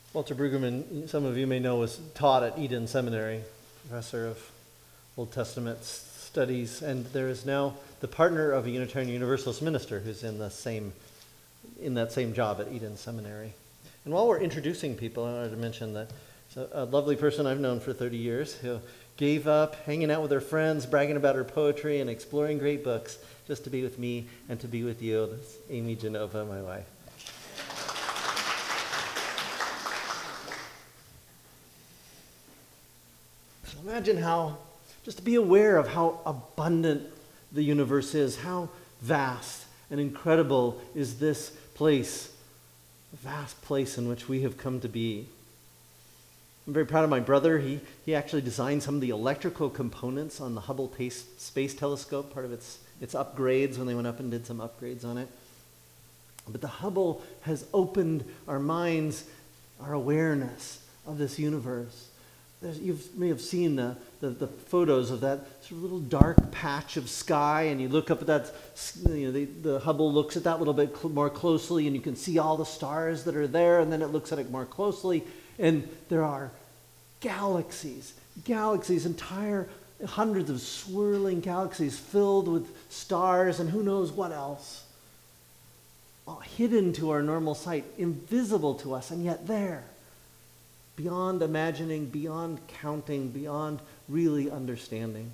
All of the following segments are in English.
Walter Brueggemann, some of you may know, was taught at Eden Seminary, professor of Old Testament studies, and there is now the partner of a Unitarian Universalist minister who's in that same job at Eden Seminary. And while we're introducing people, I wanted to mention that a lovely person I've known for 30 years who gave up hanging out with her friends, bragging about her poetry, and exploring great books just to be with me and to be with you. That's Amy Genova, my wife. So imagine just to be aware of how abundant the universe is, how vast and incredible is this place, a vast place in which we have come to be. I'm very proud of my brother. He actually designed some of the electrical components on the Hubble Space Telescope, part of its upgrades when they went up and did some upgrades on it. But the Hubble has opened our minds, our awareness of this universe. You may have seen the photos of that sort of little dark patch of sky, and you look up at that, the Hubble looks at that little bit more closely, and you can see all the stars that are there, and then it looks at it more closely, and there are galaxies, entire hundreds of swirling galaxies filled with stars and who knows what else, all hidden to our normal sight, invisible to us, and yet there. Beyond imagining, beyond counting, beyond really understanding.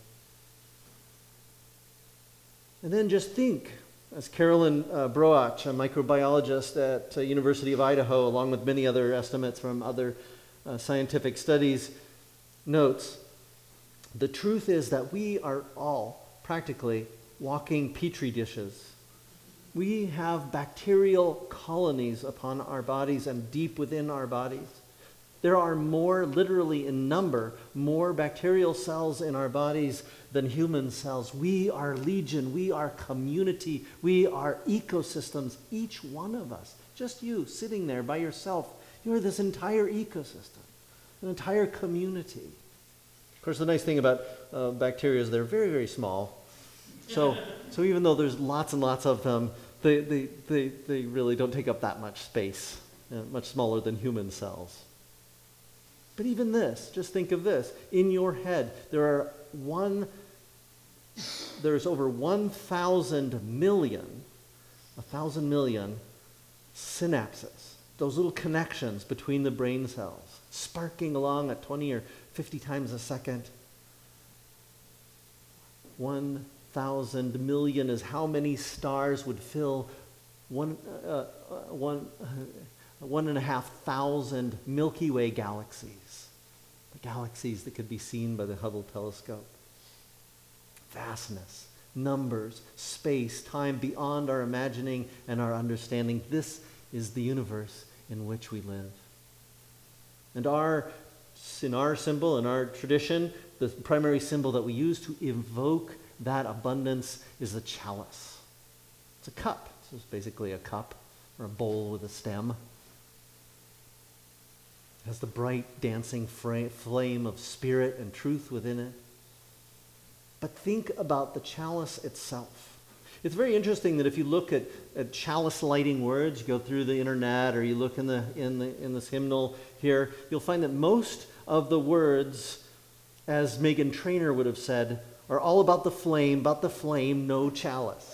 And then just think, as Carolyn Broach, a microbiologist at University of Idaho, along with many other estimates from other scientific studies, notes, the truth is that we are all practically walking petri dishes. We have bacterial colonies upon our bodies and deep within our bodies. There are more, literally in number, more bacterial cells in our bodies than human cells. We are legion, we are community, we are ecosystems, each one of us. Just you sitting there by yourself, you are this entire ecosystem, an entire community. Of course, the nice thing about bacteria is they're very, very small. So even though there's lots and lots of them, they really don't take up that much space, much smaller than human cells. But even this, just think of this. In your head, there's over 1,000 million synapses, those little connections between the brain cells, sparking along at 20 or 50 times a second. 1,000 million is how many stars would fill 1,500 Milky Way galaxies, the galaxies that could be seen by the Hubble telescope. Vastness, numbers, space, time beyond our imagining and our understanding. This is the universe in which we live. And in our symbol, in our tradition, the primary symbol that we use to evoke that abundance is the chalice. It's a cup. So it's basically a cup or a bowl with a stem. It has the bright dancing flame of spirit and truth within it. But think about the chalice itself. It's very interesting that if you look at chalice lighting words, you go through the internet or you look in this hymnal here, you'll find that most of the words, as Meghan Trainor would have said, are all about the flame, no chalice.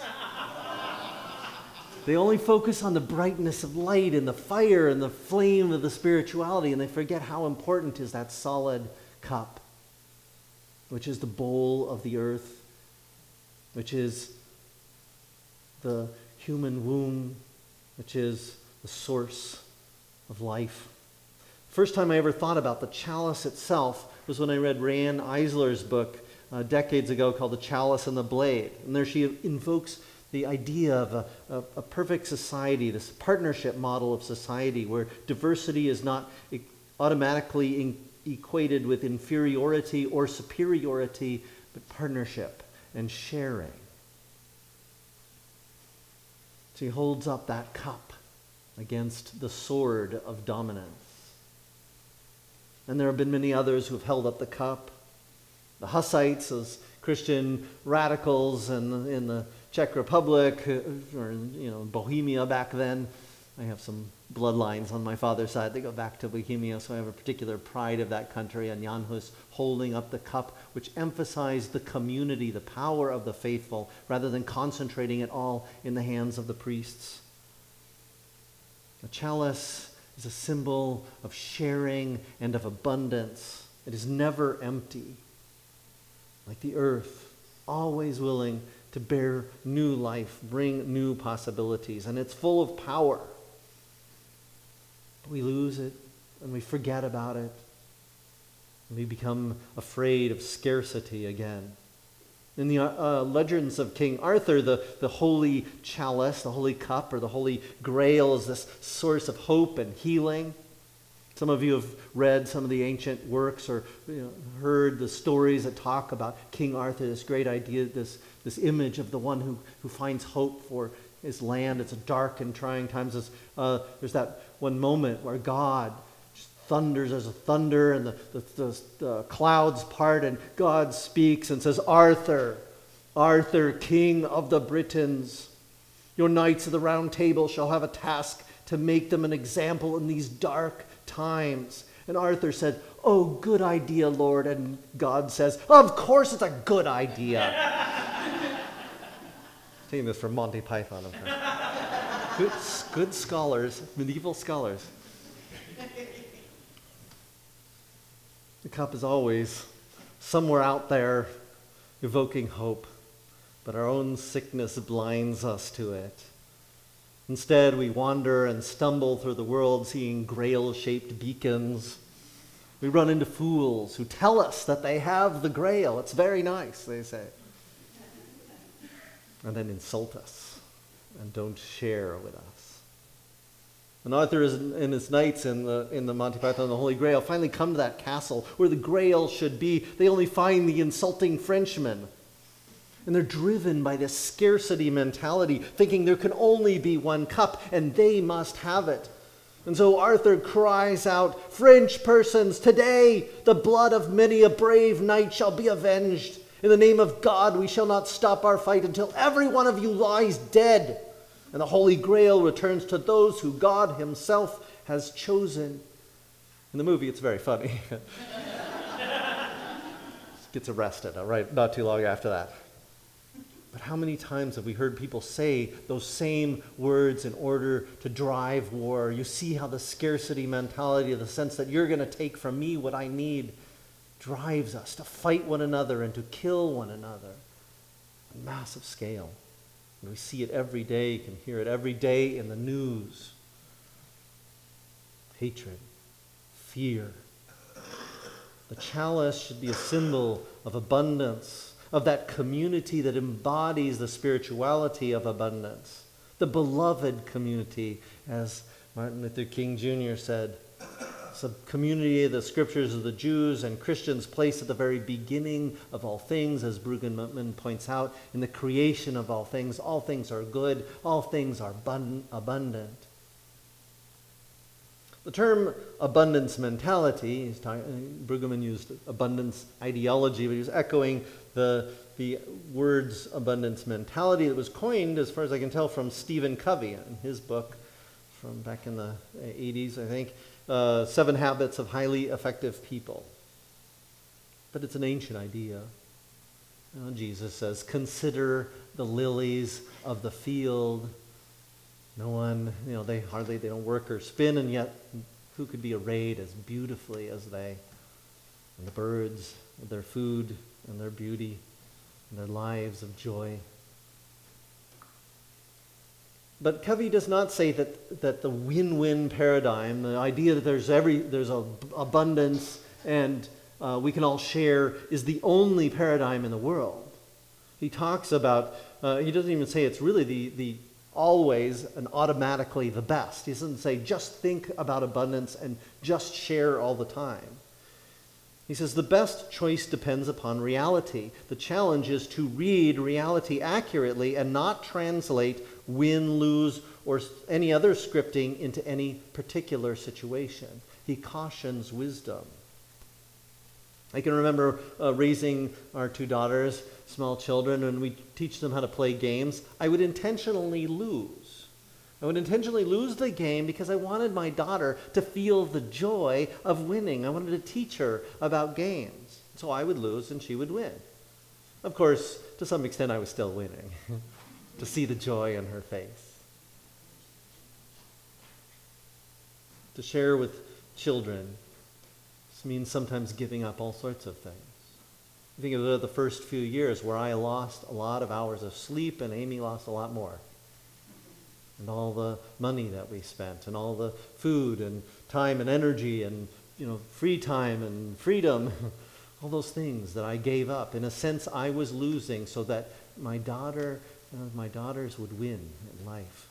They only focus on the brightness of light and the fire and the flame of the spirituality, and they forget how important is that solid cup, which is the bowl of the earth, which is the human womb, which is the source of life. First time I ever thought about the chalice itself was when I read Rayanne Eisler's book decades ago called The Chalice and the Blade. And there she invokes the idea of a perfect society, this partnership model of society where diversity is not automatically equated with inferiority or superiority, but partnership and sharing. She holds up that cup against the sword of dominance. And there have been many others who have held up the cup. The Hussites, those Christian radicals in the Czech Republic, or Bohemia back then. I have some bloodlines on my father's side. They go back to Bohemia, so I have a particular pride of that country, and Jan Hus holding up the cup, which emphasized the community, the power of the faithful, rather than concentrating it all in the hands of the priests. The chalice is a symbol of sharing and of abundance. It is never empty, like the earth, always willing to bear new life, bring new possibilities, and it's full of power. But we lose it, and we forget about it, and we become afraid of scarcity again. In the legends of King Arthur, the holy chalice, the holy cup, or the holy grail is this source of hope and healing. Some of you have read some of the ancient works or heard the stories that talk about King Arthur, this great idea, this image of the one who finds hope for his land. It's a dark and trying times. There's that one moment where God just thunders, there's a thunder, and the clouds part, and God speaks and says, Arthur, Arthur, King of the Britons, your knights of the Round Table shall have a task to make them an example in these dark times. And Arthur said, oh, good idea, Lord. And God says, of course it's a good idea. Taking this from Monty Python. Good scholars, medieval scholars. The cup is always somewhere out there evoking hope, but our own sickness blinds us to it. Instead, we wander and stumble through the world seeing grail-shaped beacons. We run into fools who tell us that they have the grail. It's very nice, they say. And then insult us and don't share with us. And Arthur and his knights in the Monty Python and the Holy Grail finally come to that castle where the grail should be. They only find the insulting Frenchman. And they're driven by this scarcity mentality, thinking there can only be one cup, and they must have it. And so Arthur cries out, French persons, today the blood of many a brave knight shall be avenged. In the name of God, we shall not stop our fight until every one of you lies dead. And the Holy Grail returns to those who God himself has chosen. In the movie, it's very funny. Gets arrested, right? Not too long after that. But how many times have we heard people say those same words in order to drive war? You see how the scarcity mentality, the sense that you're going to take from me what I need, drives us to fight one another and to kill one another on a massive scale. And we see it every day, you can hear it every day in the news. Hatred, fear. The chalice should be a symbol of abundance, of that community that embodies the spirituality of abundance. The beloved community, as Martin Luther King Jr. said. It's a community the scriptures of the Jews and Christians place at the very beginning of all things, as Brueggemann points out. In the creation of all things are good, all things are abundant. The term abundance mentality, Brueggemann used abundance ideology, but he was echoing the words abundance mentality that was coined, as far as I can tell, from Stephen Covey in his book from back in the 80s, I think, 7 Habits of Highly Effective People. But it's an ancient idea. Jesus says, consider the lilies of the field. No one, they don't work or spin, and yet who could be arrayed as beautifully as they? And the birds, their food and their beauty and their lives of joy. But Covey does not say that the win-win paradigm, the idea that there's abundance and we can all share, is the only paradigm in the world. He talks about, he doesn't even say it's really the always and automatically the best. He doesn't say just think about abundance and just share all the time. He says the best choice depends upon reality. The challenge is to read reality accurately and not translate win, lose, or any other scripting into any particular situation. He cautions wisdom. I can remember raising our 2 daughters, small children, and we teach them how to play games. I would intentionally lose I would intentionally lose the game because I wanted my daughter to feel the joy of winning. I wanted to teach her about games. So I would lose and she would win. Of course, to some extent I was still winning, to see the joy in her face. To share with children, this means sometimes giving up all sorts of things. I think of the first few years where I lost a lot of hours of sleep and Amy lost a lot more. And all the money that we spent and all the food and time and energy and free time and freedom, all those things that I gave up. In a sense, I was losing so that my daughters would win in life.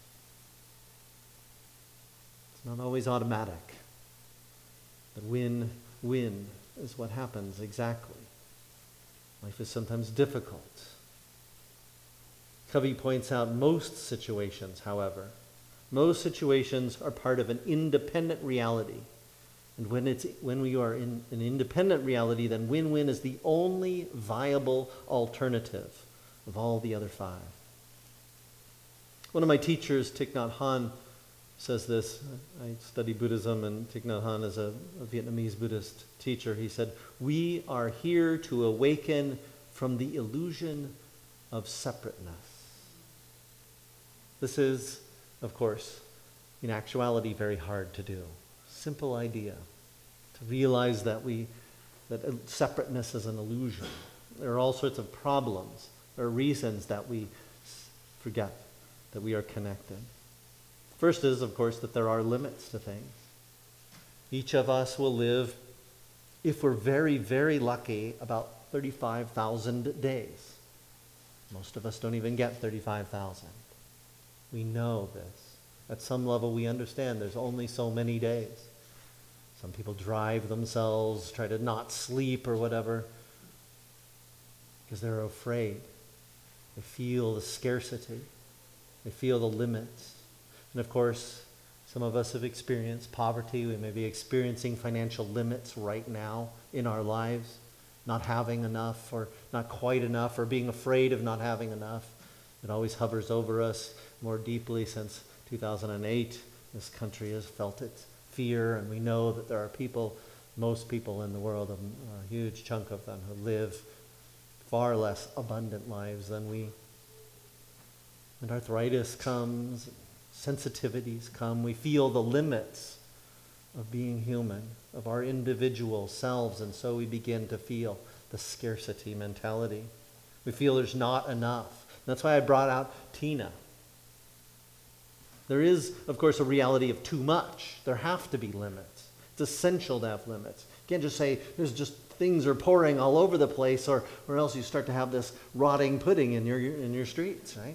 It's not always automatic. But win is what happens exactly. Life is sometimes difficult. Covey points out most situations, however, most situations are part of an independent reality. And when we are in an independent reality, then win-win is the only viable alternative of all the other five. One of my teachers, Thich Nhat Hanh, says this. I study Buddhism, and Thich Nhat Hanh is a Vietnamese Buddhist teacher. He said, "We are here to awaken from the illusion of separateness." This is, of course, in actuality, very hard to do. Simple idea. To realize that separateness is an illusion. There are all sorts of problems. There are reasons that we forget that we are connected. First is, of course, that there are limits to things. Each of us will live, if we're very, very lucky, about 35,000 days. Most of us don't even get 35,000. We know this. At some level, we understand there's only so many days. Some people drive themselves, try to not sleep or whatever, because they're afraid. They feel the scarcity. They feel the limits. And of course, some of us have experienced poverty. We may be experiencing financial limits right now in our lives, not having enough or not quite enough or being afraid of not having enough. It always hovers over us more deeply since 2008. This country has felt its fear, and we know that there are people, most people in the world, a huge chunk of them, who live far less abundant lives than we. And arthritis comes, sensitivities come. We feel the limits of being human, of our individual selves, and so we begin to feel the scarcity mentality. We feel there's not enough. That's why I brought out Tina. There is, of course, a reality of too much. There have to be limits. It's essential to have limits. You can't just say there's just things are pouring all over the place, or else you start to have this rotting pudding in your streets, right?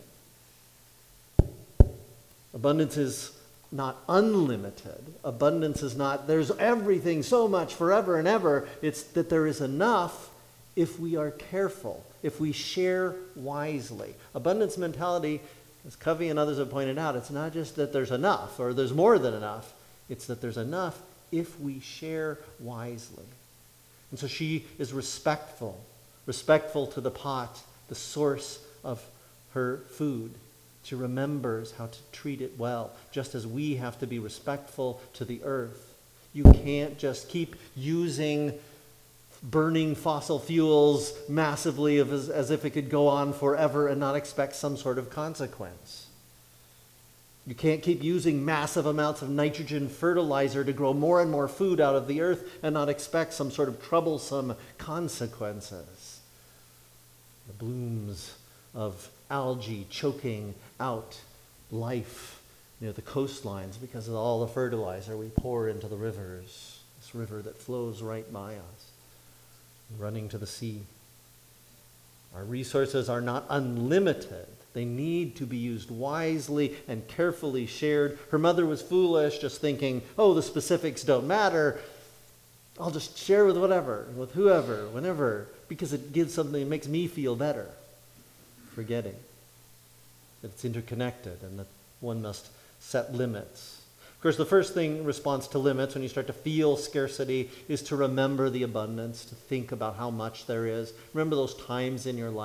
Abundance is not unlimited. Abundance is not there's everything so much forever and ever. It's that there is enough if we are careful, if we share wisely. Abundance mentality, as Covey and others have pointed out, it's not just that there's enough or there's more than enough. It's that there's enough if we share wisely. And so she is respectful to the pot, the source of her food. She remembers how to treat it well, just as we have to be respectful to the earth. You can't just keep using burning fossil fuels massively as if it could go on forever and not expect some sort of consequence. You can't keep using massive amounts of nitrogen fertilizer to grow more and more food out of the earth and not expect some sort of troublesome consequences. The blooms of algae choking out life near the coastlines because of all the fertilizer we pour into the rivers, this river that flows right by us, running to the sea. Our resources are not unlimited. They need to be used wisely and carefully shared. Her mother was foolish, just thinking, the specifics don't matter. I'll just share with whatever, with whoever, whenever, because it gives something that makes me feel better. Forgetting that it's interconnected and that one must set limits. Of course, the first response to limits when you start to feel scarcity is to remember the abundance, to think about how much there is. Remember those times in your life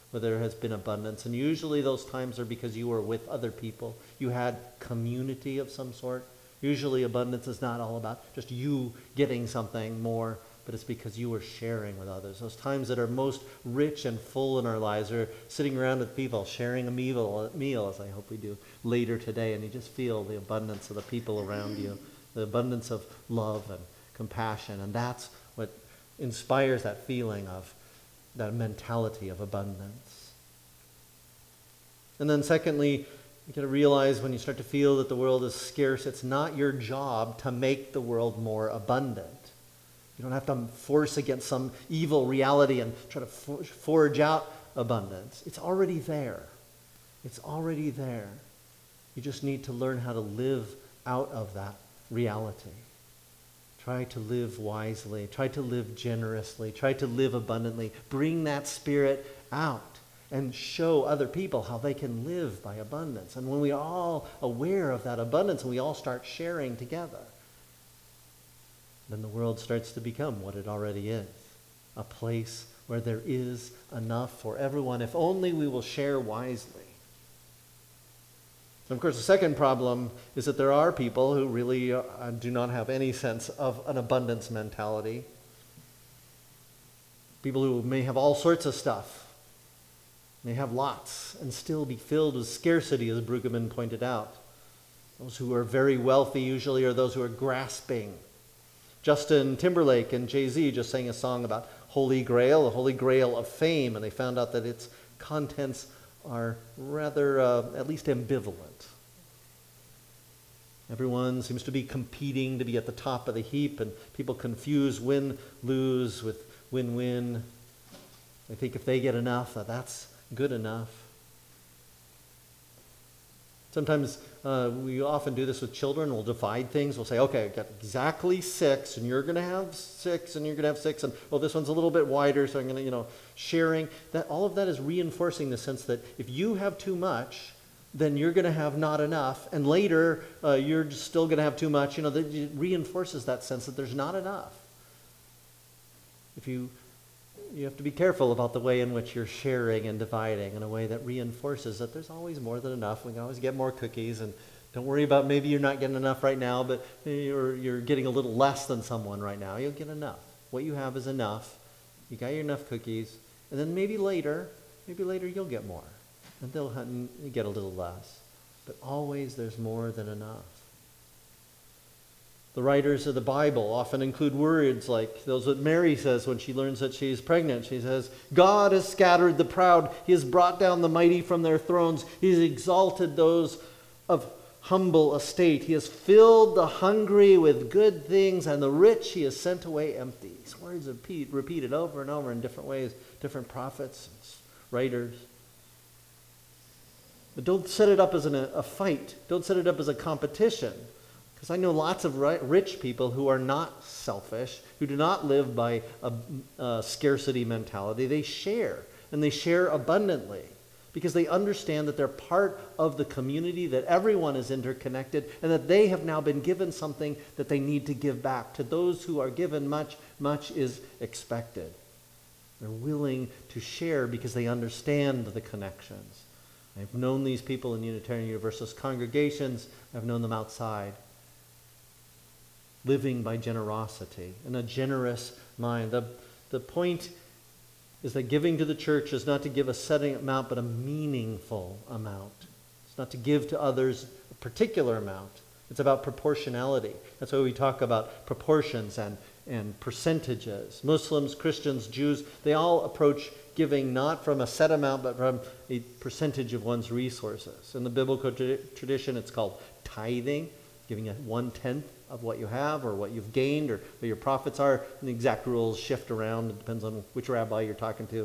where there has been abundance. And usually those times are because you were with other people. You had community of some sort. Usually abundance is not all about just you getting something more, but it's because you were sharing with others. Those times that are most rich and full in our lives are sitting around with people, sharing a meal, as I hope we do later today, and you just feel the abundance of the people around you, the abundance of love and compassion, and that's what inspires that feeling of that mentality of abundance. And then secondly, you got to realize when you start to feel that the world is scarce, it's not your job to make the world more abundant. You don't have to force against some evil reality and try to forge out abundance. It's already there. It's already there. You just need to learn how to live out of that reality. Try to live wisely. Try to live generously. Try to live abundantly. Bring that spirit out and show other people how they can live by abundance. And when we are all aware of that abundance and we all start sharing together, then the world starts to become what it already is, a place where there is enough for everyone, if only we will share wisely. And of course, the second problem is that there are people who really do not have any sense of an abundance mentality. People who may have all sorts of stuff, may have lots, and still be filled with scarcity, as Brueggemann pointed out. Those who are very wealthy usually are those who are grasping. Justin Timberlake and Jay-Z just sang a song about Holy Grail, the Holy Grail of fame, and they found out that its contents are rather, at least ambivalent. Everyone seems to be competing to be at the top of the heap, and people confuse win-lose with win-win. They think if they get enough, that's good enough. Sometimes we often do this with children. We'll divide things. We'll say, okay, I've got exactly 6, and you're going to have 6, and you're going to have 6, and well, this one's a little bit wider, so I'm going to, sharing. That all of that is reinforcing the sense that if you have too much, then you're going to have not enough, and later you're still going to have too much. That reinforces that sense that there's not enough. You have to be careful about the way in which you're sharing and dividing in a way that reinforces that there's always more than enough. We can always get more cookies, and don't worry about maybe you're not getting enough right now, but you're getting a little less than someone right now. You'll get enough. What you have is enough. You got your enough cookies, and then maybe later you'll get more, and you get a little less. But always there's more than enough. The writers of the Bible often include words like those that Mary says when she learns that she's pregnant. She says, God has scattered the proud. He has brought down the mighty from their thrones. He has exalted those of humble estate. He has filled the hungry with good things, and the rich he has sent away empty. These words are repeated over and over in different ways, different prophets, writers. But don't set it up as a fight. Don't set it up as a competition. Because I know lots of rich people who are not selfish, who do not live by a scarcity mentality. They share, and they share abundantly, because they understand that they're part of the community, that everyone is interconnected, and that they have now been given something that they need to give back. To those who are given much, much is expected. They're willing to share because they understand the connections. I've known these people in Unitarian Universalist congregations. I've known them outside. Living by generosity and a generous mind. The point is that giving to the church is not to give a set amount, but a meaningful amount. It's not to give to others a particular amount. It's about proportionality. That's why we talk about proportions and percentages. Muslims, Christians, Jews, they all approach giving not from a set amount, but from a percentage of one's resources. In the biblical tradition, it's called tithing, giving 1/10 of what you have or what you've gained or what your profits are. And the exact rules shift around. It depends on which rabbi you're talking to.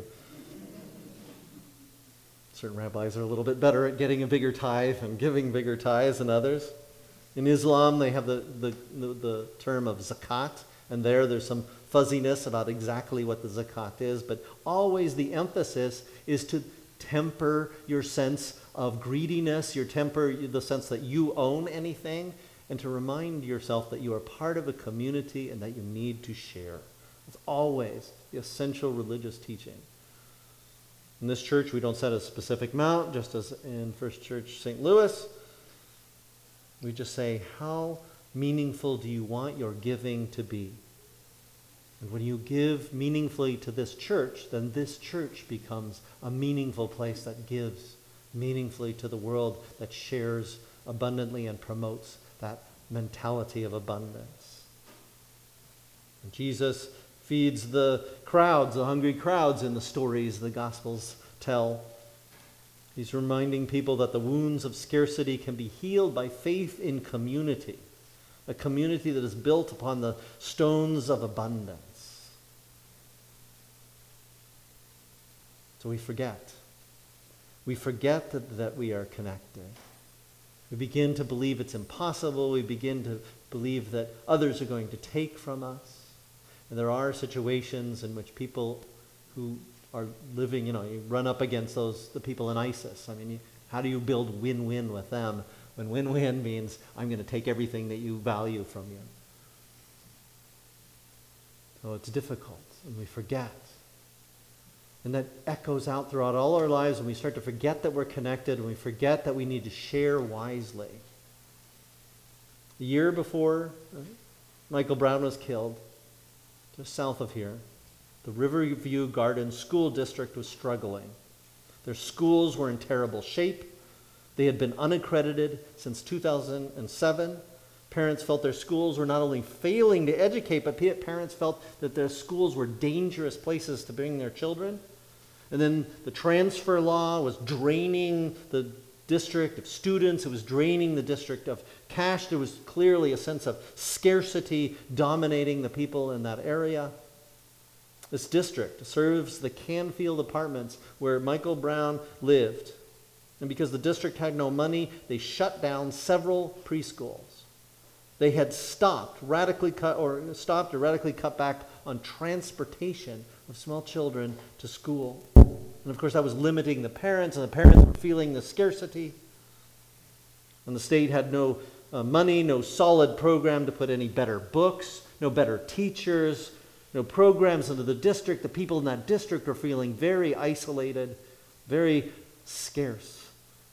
Certain rabbis are a little bit better at getting a bigger tithe and giving bigger tithes than others. In Islam, they have the term of zakat, and there's some fuzziness about exactly what the zakat is, but always the emphasis is to temper your sense of greediness, the sense that you own anything, and to remind yourself that you are part of a community and that you need to share. It's always the essential religious teaching. In this church, we don't set a specific amount, just as in First Church St. Louis. We just say, how meaningful do you want your giving to be? And when you give meaningfully to this church, then this church becomes a meaningful place that gives meaningfully to the world, that shares abundantly and promotes that mentality of abundance. And Jesus feeds the crowds, the hungry crowds in the stories the Gospels tell. He's reminding people that the wounds of scarcity can be healed by faith in community, a community that is built upon the stones of abundance. So we forget. We forget that we are connected. We begin to believe it's impossible. We begin to believe that others are going to take from us. And there are situations in which people who are living, you run up against the people in ISIS. I mean, how do you build win-win with them when win-win means I'm going to take everything that you value from you? So it's difficult, and we forget. And that echoes out throughout all our lives when we start to forget that we're connected, and we forget that we need to share wisely. The year before Michael Brown was killed, just south of here, the Riverview Gardens School District was struggling. Their schools were in terrible shape. They had been unaccredited since 2007. Parents felt their schools were not only failing to educate, but parents felt that their schools were dangerous places to bring their children. And then the transfer law was draining the district of students. It was draining the district of cash. There was clearly a sense of scarcity dominating the people in that area. This district serves the Canfield Apartments where Michael Brown lived. And because the district had no money, they shut down several preschools. They had stopped or radically cut back on transportation of small children to school. And of course that was limiting the parents, and the parents were feeling the scarcity. And the state had no money, no solid program to put any better books, no better teachers, no programs into the district. The people in that district were feeling very isolated, very scarce.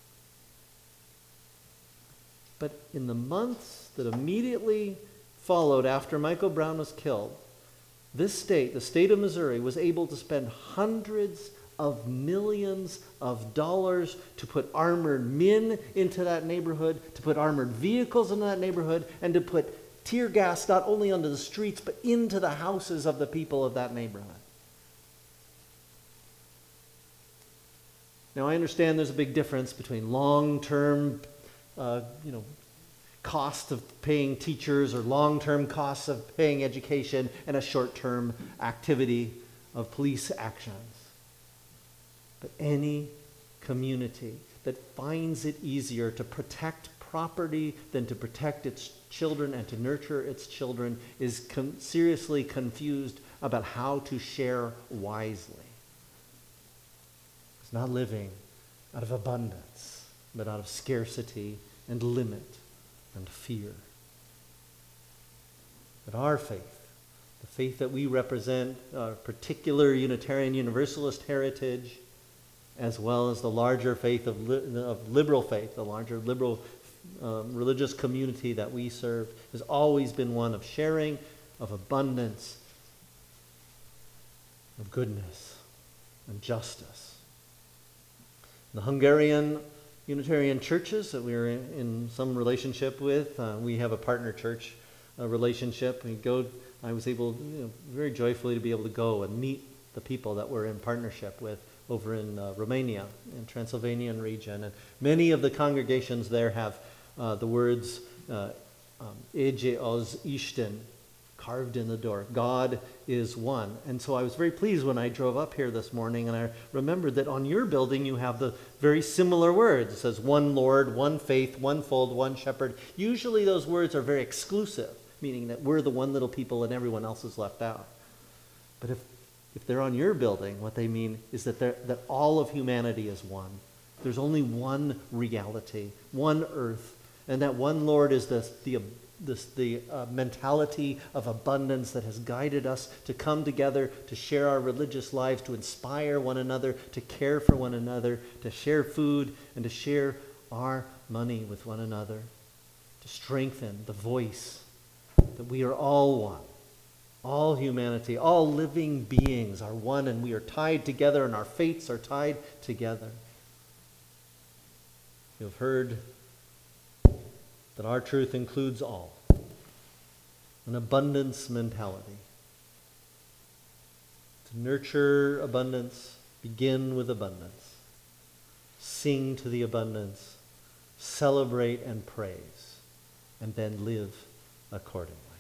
But in the months that immediately followed after Michael Brown was killed, this state, the state of Missouri, was able to spend hundreds of millions of dollars to put armored men into that neighborhood, to put armored vehicles into that neighborhood, and to put tear gas not only onto the streets, but into the houses of the people of that neighborhood. Now, I understand there's a big difference between long-term, cost of paying teachers or long-term costs of paying education and a short-term activity of police actions. But any community that finds it easier to protect property than to protect its children and to nurture its children is seriously confused about how to share wisely. It's not living out of abundance, but out of scarcity and limit and fear. But our faith, the faith that we represent, our particular Unitarian Universalist heritage, as well as the larger faith of liberal faith, the larger liberal religious community that we serve, has always been one of sharing, of abundance, of goodness, and justice. The Hungarian Unitarian churches that we're in some relationship with, we have a partner church relationship. I was able, very joyfully to be able to go and meet the people that we're in partnership with over in Romania, in Transylvanian region. And many of the congregations there have the words Ege az Isten carved in the door. God is one. And so I was very pleased when I drove up here this morning, and I remembered that on your building you have the very similar words. It says one Lord, one faith, one fold, one shepherd. Usually those words are very exclusive, meaning that we're the one little people and everyone else is left out. But if they're on your building, what they mean is that all of humanity is one. There's only one reality, one earth, and that one Lord is the the mentality of abundance that has guided us to come together, to share our religious lives, to inspire one another, to care for one another, to share food, and to share our money with one another, to strengthen the voice that we are all one. All humanity, all living beings are one, and we are tied together, and our fates are tied together. You have heard that our truth includes all. An abundance mentality. To nurture abundance, begin with abundance. Sing to the abundance, celebrate and praise, and then live accordingly.